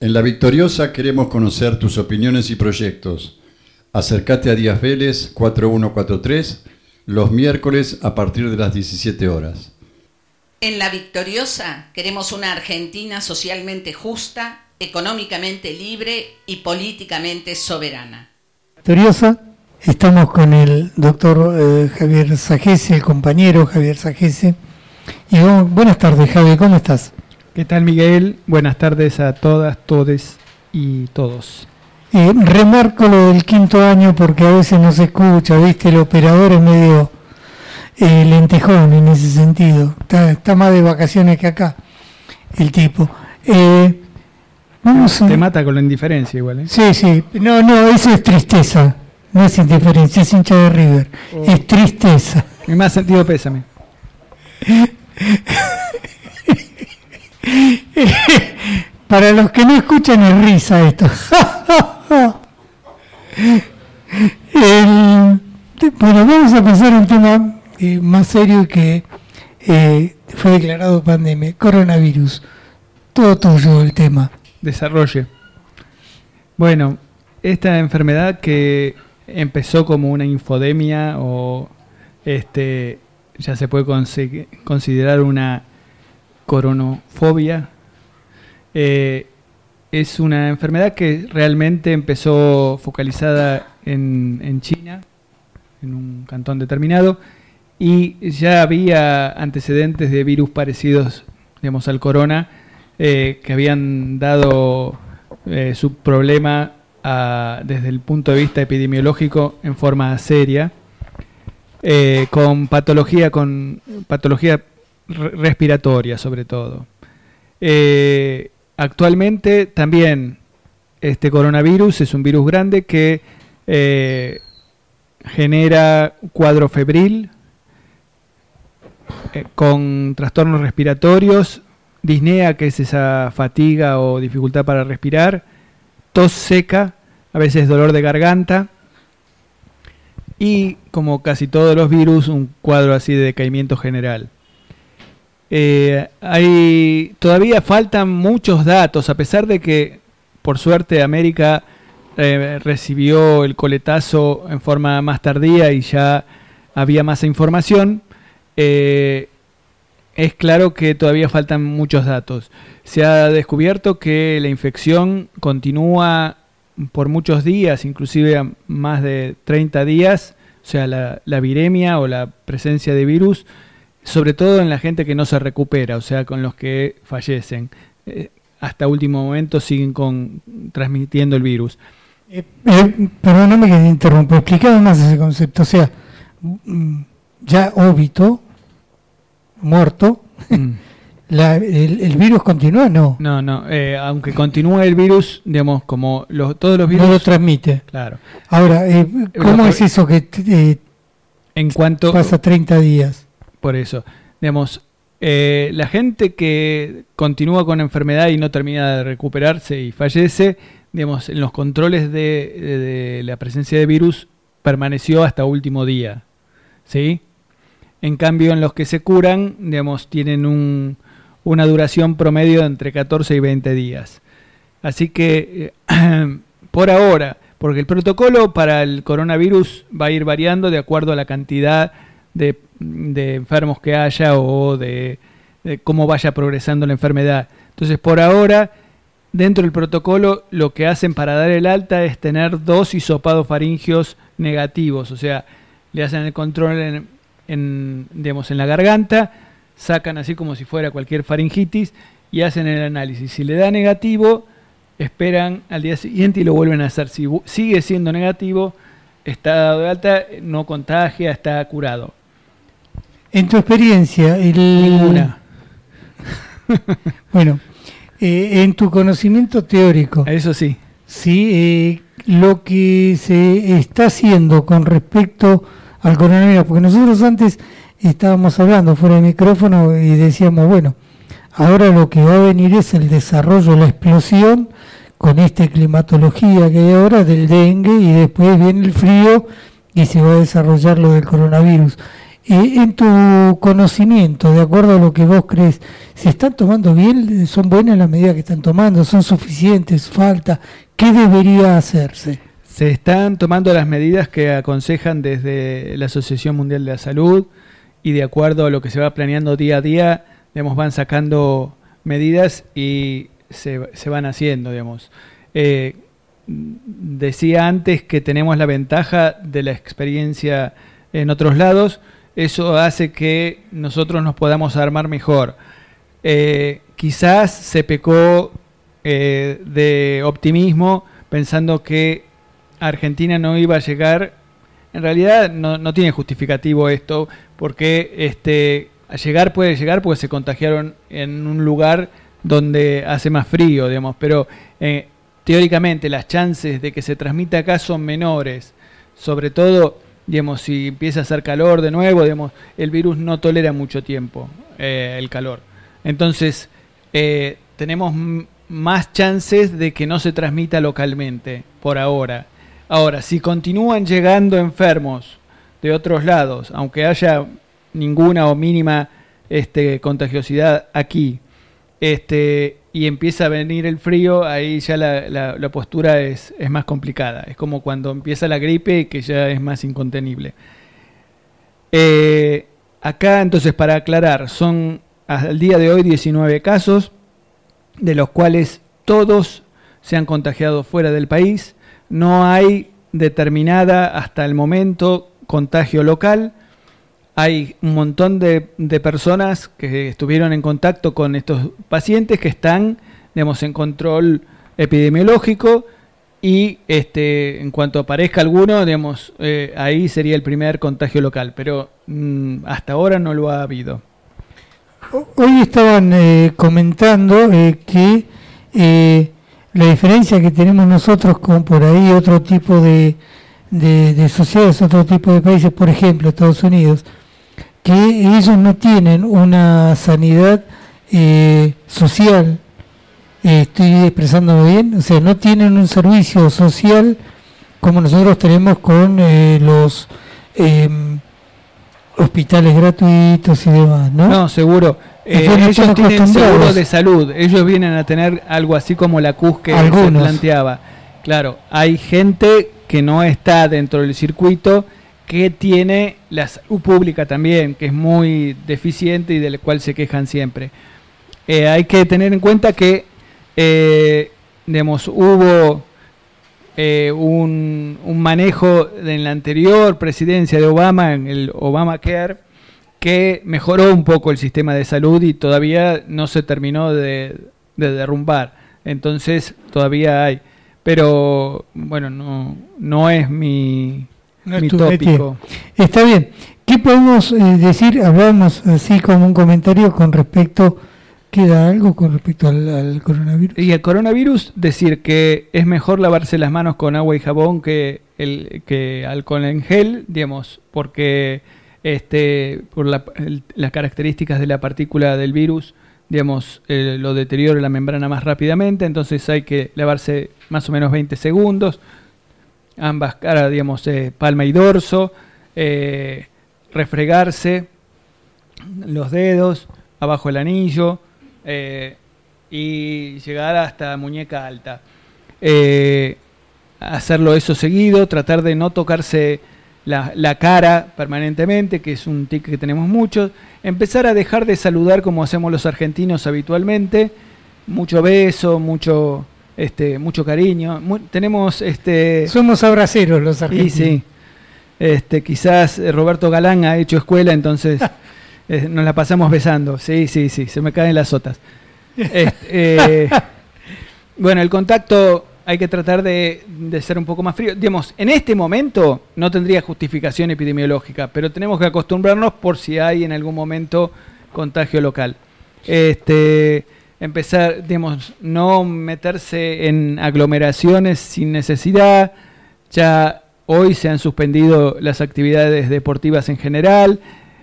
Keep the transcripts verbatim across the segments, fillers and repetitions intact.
En La Victoriosa queremos conocer tus opiniones y proyectos. Acércate a Díaz Vélez cuatro uno cuatro tres los miércoles a partir de las diecisiete horas. En La Victoriosa queremos una Argentina socialmente justa, económicamente libre y políticamente soberana. Victoriosa, estamos con el doctor eh, Javier Sagese, el compañero Javier Sagese. Y oh, buenas tardes, Javi, ¿cómo estás? ¿Qué tal, Miguel? Buenas tardes a todas, todes y todos. Eh, remarco lo del quinto año porque a veces no se escucha, ¿viste? El operador es medio eh, lentejón en ese sentido. Está, está más de vacaciones que acá, el tipo. Eh, vamos Te a... mata con la indiferencia igual, ¿eh? Sí, sí. No, no, eso es tristeza. No es indiferencia, es hincha de River. Oh. Es tristeza. En más sentido, pésame. Para los que no escuchan es risa esto. El, bueno, vamos a pasar a un tema eh, más serio que eh, fue declarado pandemia, coronavirus. Todo tuyo el tema. Desarrolle. Bueno, esta enfermedad que empezó como una infodemia o este ya se puede conse- considerar una coronofobia. Eh, es una enfermedad que realmente empezó focalizada en, en China, en un cantón determinado, y ya había antecedentes de virus parecidos, digamos, al corona, eh, que habían dado eh, su problema a, desde el punto de vista epidemiológico en forma seria, eh, con patología, con patología respiratoria sobre todo. Eh, actualmente también este coronavirus es un virus grande que eh, genera cuadro febril eh, con trastornos respiratorios, disnea, que es esa fatiga o dificultad para respirar, tos seca, a veces dolor de garganta y, como casi todos los virus, un cuadro así de decaimiento general. Eh, hay todavía faltan muchos datos, a pesar de que, por suerte, América eh, recibió el coletazo en forma más tardía y ya había más información. Eh, es claro que todavía faltan muchos datos. Se ha descubierto que la infección continúa por muchos días, inclusive más de treinta días, o sea, la, la viremia o la presencia de virus, sobre todo en la gente que no se recupera, o sea, con los que fallecen. Eh, hasta último momento siguen con, transmitiendo el virus. Eh, eh, perdóname que te interrumpo, explicame más ese concepto. O sea, ya óbito, muerto, mm. la, el, el virus continúa, ¿no? No, no, eh, aunque continúe el virus, digamos, como los, todos los virus... No lo transmite. Claro. Ahora, eh, ¿cómo lo, es eso que eh, en cuanto, pasa treinta días? Por eso, digamos, eh, la gente que continúa con enfermedad y no termina de recuperarse y fallece, digamos, en los controles de, de, de la presencia de virus permaneció hasta último día, ¿sí? En cambio, en los que se curan, digamos, tienen un, una duración promedio de entre catorce y veinte días. Así que, eh, por ahora, porque el protocolo para el coronavirus va a ir variando de acuerdo a la cantidad de de enfermos que haya o de, de cómo vaya progresando la enfermedad. Entonces, por ahora, dentro del protocolo, lo que hacen para dar el alta es tener dos hisopados faringios negativos, o sea, le hacen el control en, en, digamos, en la garganta, sacan así como si fuera cualquier faringitis y hacen el análisis. Si le da negativo, esperan al día siguiente y lo vuelven a hacer. Si sigue siendo negativo, está dado de alta, no contagia, está curado. En tu experiencia, el... Ninguna. Bueno, eh, en tu conocimiento teórico... Eso sí. Sí, eh, lo que se está haciendo con respecto al coronavirus, porque nosotros antes estábamos hablando fuera de micrófono y decíamos, bueno, ahora lo que va a venir es el desarrollo, la explosión con esta climatología que hay ahora del dengue y después viene el frío y se va a desarrollar lo del coronavirus. Eh, en tu conocimiento, de acuerdo a lo que vos crees, ¿se están tomando bien? ¿Son buenas las medidas que están tomando? ¿Son suficientes? ¿Falta? ¿Qué debería hacerse? Se están tomando las medidas que aconsejan desde la Asociación Mundial de la Salud y de acuerdo a lo que se va planeando día a día, digamos, van sacando medidas y se, se van haciendo, digamos. Eh, decía antes que tenemos la ventaja de la experiencia en otros lados, eso hace que nosotros nos podamos armar mejor. Eh, quizás se pecó eh, de optimismo pensando que Argentina no iba a llegar. En realidad no, no tiene justificativo esto, porque este, a llegar puede llegar porque se contagiaron en un lugar donde hace más frío, digamos, pero eh, teóricamente las chances de que se transmita acá son menores, sobre todo, digamos, si empieza a hacer calor de nuevo, digamos, el virus no tolera mucho tiempo eh, el calor. Entonces, eh, tenemos m- más chances de que no se transmita localmente, por ahora. Ahora, si continúan llegando enfermos de otros lados, aunque haya ninguna o mínima este, contagiosidad aquí, este, y empieza a venir el frío, ahí ya la, la, la postura es, es más complicada. Es como cuando empieza la gripe, que ya es más incontenible. Eh, acá, entonces, para aclarar, son al día de hoy diecinueve casos, de los cuales todos se han contagiado fuera del país. No hay determinada hasta el momento contagio local. Hay un montón de, de personas que estuvieron en contacto con estos pacientes que están, digamos, en control epidemiológico y este, en cuanto aparezca alguno, digamos, eh, ahí sería el primer contagio local, pero mmm, hasta ahora no lo ha habido. Hoy estaban eh, comentando eh, que eh, la diferencia que tenemos nosotros con por ahí otro tipo de, de, de sociedades, otro tipo de países, por ejemplo Estados Unidos, que ellos no tienen una sanidad eh, social, eh, estoy expresándome bien, o sea, no tienen un servicio social como nosotros tenemos con eh, los eh, hospitales gratuitos y demás, ¿no? No, seguro. Eh, ellos tienen seguro de salud, ellos vienen a tener algo así como la C U S que Algunos. se planteaba. Claro, hay gente que no está dentro del circuito, que tiene la salud pública también, que es muy deficiente y del cual se quejan siempre. Eh, hay que tener en cuenta que eh, digamos, hubo eh, un, un manejo en la anterior presidencia de Obama, en el Obamacare, que mejoró un poco el sistema de salud y todavía no se terminó de, de derrumbar. Entonces todavía hay. Pero bueno, no, no es mi... No mi tópico. Está bien. ¿Qué podemos eh, decir? Hablamos así como un comentario con respecto, ¿queda algo con respecto al, al coronavirus? Y al coronavirus, decir que es mejor lavarse las manos con agua y jabón que el que alcohol en gel, digamos, porque este por la, el, las características de la partícula del virus, digamos, eh, lo deteriora la membrana más rápidamente, entonces hay que lavarse más o menos veinte segundos. Ambas caras, digamos, eh, palma y dorso, eh, refregarse los dedos, abajo el anillo eh, y llegar hasta muñeca alta. Eh, hacerlo eso seguido, tratar de no tocarse la, la cara permanentemente, que es un tic que tenemos muchos. Empezar a dejar de saludar como hacemos los argentinos habitualmente, mucho beso, mucho... Este, mucho cariño. Muy, tenemos este somos abraceros los argentinos. Y sí. Este, quizás Roberto Galán ha hecho escuela, entonces eh, nos la pasamos besando. Sí, sí, sí, se me caen las sotas. Este, eh, bueno, el contacto hay que tratar de, de ser un poco más frío. Digamos, en este momento no tendría justificación epidemiológica, pero tenemos que acostumbrarnos por si hay en algún momento contagio local. Este empezar, digamos, no meterse en aglomeraciones sin necesidad. Ya hoy se han suspendido las actividades deportivas en general,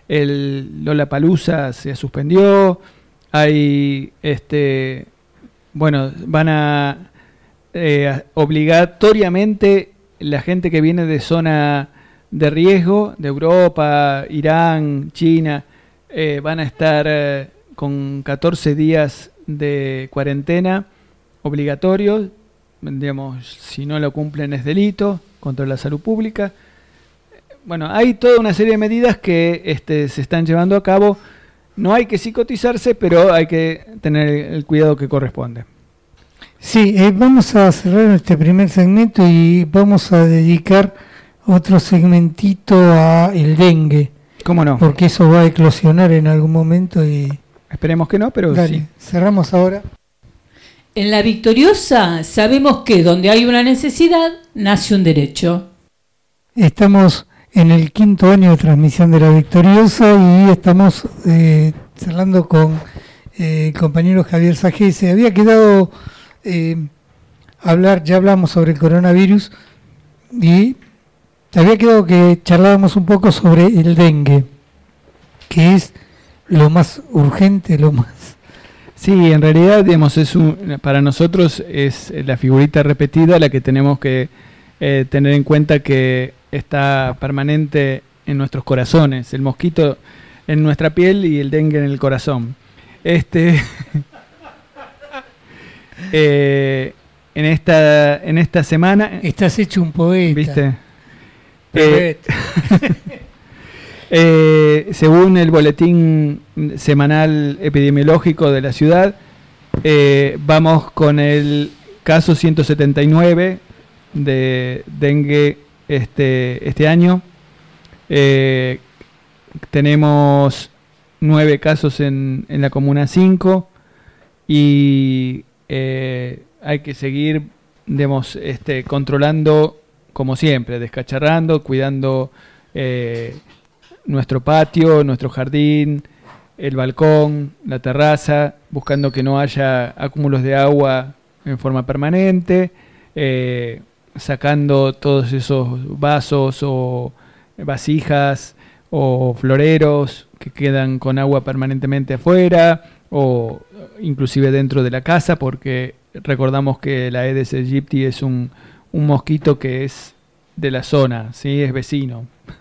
el Lollapalooza se suspendió, hay, este, bueno, van a eh, obligatoriamente la gente que viene de zona de riesgo de Europa, Irán, China, eh, van a estar eh, con catorce días de cuarentena obligatorios. Digamos, si no lo cumplen es delito contra la salud pública. Bueno, hay toda una serie de medidas que este, se están llevando a cabo. No hay que psicotizarse, pero hay que tener el cuidado que corresponde. Sí, eh, vamos a cerrar este primer segmento y vamos a dedicar otro segmentito a el dengue. ¿Cómo no? Porque eso va a eclosionar en algún momento y... Esperemos que no, pero Dale, sí. Cerramos ahora. En La Victoriosa sabemos que donde hay una necesidad, nace un derecho. Estamos en el quinto año de transmisión de La Victoriosa y estamos eh, charlando con eh, el compañero Javier Sagese. Había quedado eh, hablar, ya hablamos sobre el coronavirus y había quedado que charlábamos un poco sobre el dengue, que es lo más urgente, lo más... Sí, en realidad, digamos, es un, para nosotros es la figurita repetida la que tenemos que eh, tener en cuenta, que está permanente en nuestros corazones, el mosquito en nuestra piel y el dengue en el corazón. Este, eh, en esta en esta semana estás hecho un poeta, ¿viste? Eh, eh, según el boletín semanal epidemiológico de la ciudad, eh, vamos con el caso ciento setenta y nueve de dengue este este año. Eh, tenemos nueve casos en, en la comuna cinco y eh, hay que seguir, digamos, este, controlando como siempre, descacharrando, cuidando eh, nuestro patio, nuestro jardín, el balcón, la terraza, buscando que no haya acúmulos de agua en forma permanente, eh, sacando todos esos vasos o vasijas o floreros que quedan con agua permanentemente afuera o inclusive dentro de la casa, porque recordamos que la Aedes aegypti es un, un mosquito que es de la zona, ¿sí? Es vecino.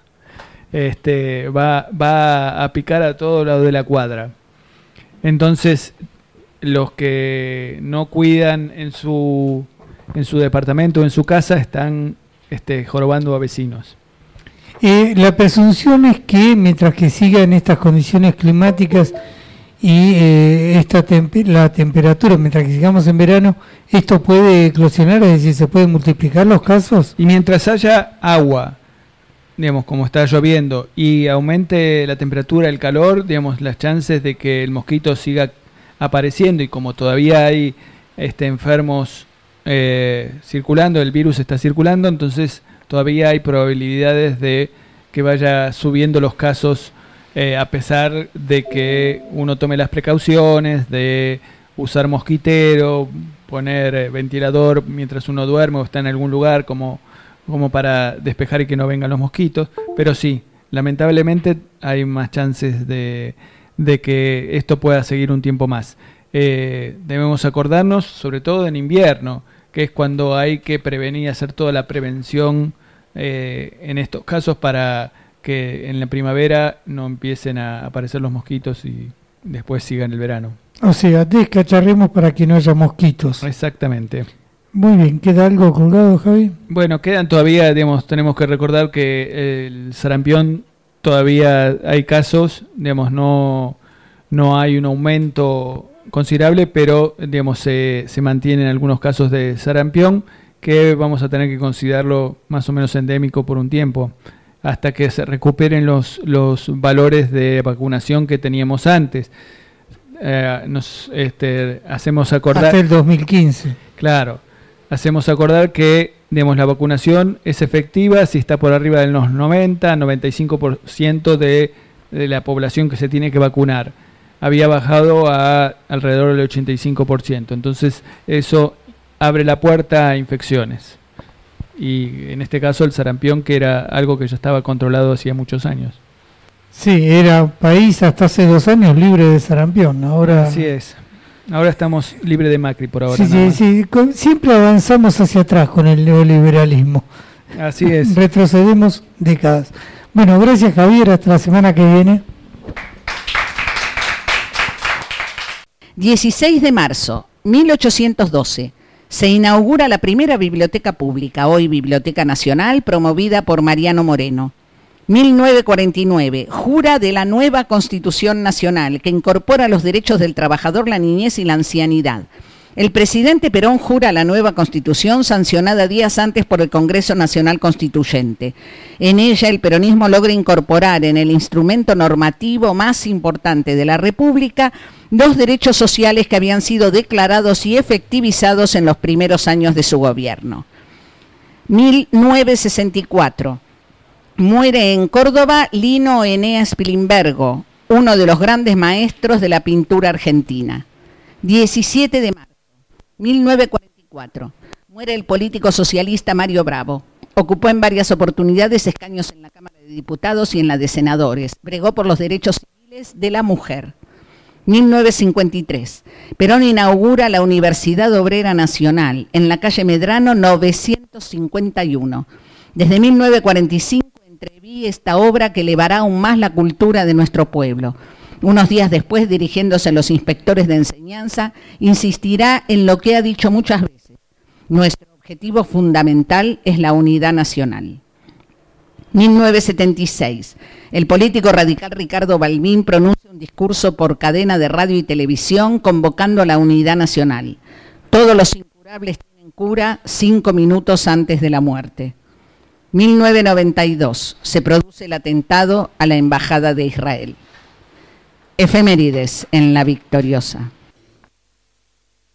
Este, va, va a picar a todo lado de la cuadra. Entonces, los que no cuidan en su, en su departamento o en su casa están este, jorobando a vecinos. Eh, la presunción es que mientras que sigan estas condiciones climáticas y eh, esta temp- la temperatura, mientras que sigamos en verano, esto puede eclosionar, es decir, se pueden multiplicar los casos. Y mientras haya agua, digamos, como está lloviendo, y aumente la temperatura, el calor, digamos, las chances de que el mosquito siga apareciendo, y como todavía hay este, enfermos eh, circulando, el virus está circulando, entonces todavía hay probabilidades de que vaya subiendo los casos, eh, a pesar de que uno tome las precauciones de usar mosquitero, poner eh, ventilador mientras uno duerme o está en algún lugar como, como para despejar y que no vengan los mosquitos. Pero sí, lamentablemente hay más chances de, de que esto pueda seguir un tiempo más. Eh, debemos acordarnos, sobre todo en invierno, que es cuando hay que prevenir y hacer toda la prevención eh, en estos casos para que en la primavera no empiecen a aparecer los mosquitos y después sigan el verano. O sea, descacharremos para que no haya mosquitos. Exactamente. Muy bien, ¿queda algo colgado, Javi? Bueno, quedan todavía, digamos, tenemos que recordar que el sarampión todavía hay casos, digamos, no, no hay un aumento considerable, pero digamos se, se mantienen algunos casos de sarampión que vamos a tener que considerarlo más o menos endémico por un tiempo, hasta que se recuperen los, los valores de vacunación que teníamos antes. Eh, nos este, hacemos acordar... Hasta el dos mil quince. Claro, hacemos acordar que digamos, la vacunación es efectiva si está por arriba de los noventa, noventa y cinco por ciento de, de la población que se tiene que vacunar. Había bajado a alrededor del ochenta y cinco por ciento. Entonces eso abre la puerta a infecciones. Y en este caso el sarampión, que era algo que ya estaba controlado hacía muchos años. Sí, era país hasta hace dos años libre de sarampión. Ahora... Así es. Ahora estamos libres de Macri por ahora. Sí, sí, sí. Con, siempre avanzamos hacia atrás con el neoliberalismo. Así es. Retrocedemos décadas. Bueno, gracias Javier, hasta la semana que viene. dieciséis de marzo, mil ochocientos doce. Se inaugura la primera biblioteca pública, hoy Biblioteca Nacional, promovida por Mariano Moreno. mil novecientos cuarenta y nueve. Jura de la nueva Constitución Nacional, que incorpora los derechos del trabajador, la niñez y la ancianidad. El presidente Perón jura la nueva Constitución, sancionada días antes por el Congreso Nacional Constituyente. En ella, el peronismo logra incorporar en el instrumento normativo más importante de la República dos derechos sociales que habían sido declarados y efectivizados en los primeros años de su gobierno. mil novecientos sesenta y cuatro. Muere en Córdoba Lino Eneas Pilimbergo, uno de los grandes maestros de la pintura argentina. diecisiete de marzo, mil novecientos cuarenta y cuatro. Muere el político socialista Mario Bravo. Ocupó en varias oportunidades escaños en la Cámara de Diputados y en la de Senadores. Bregó por los derechos civiles de la mujer. mil novecientos cincuenta y tres. Perón inaugura la Universidad Obrera Nacional en la calle Medrano novecientos cincuenta y uno. Desde mil novecientos cuarenta y cinco entreví esta obra que elevará aún más la cultura de nuestro pueblo. Unos días después, dirigiéndose a los inspectores de enseñanza, insistirá en lo que ha dicho muchas veces. Nuestro objetivo fundamental es la unidad nacional. mil novecientos setenta y seis. El político radical Ricardo Balbín pronuncia un discurso por cadena de radio y televisión convocando a la unidad nacional. Todos los incurables tienen cura cinco minutos antes de la muerte. mil novecientos noventa y dos. Se produce el atentado a la Embajada de Israel. Efemérides en La Victoriosa.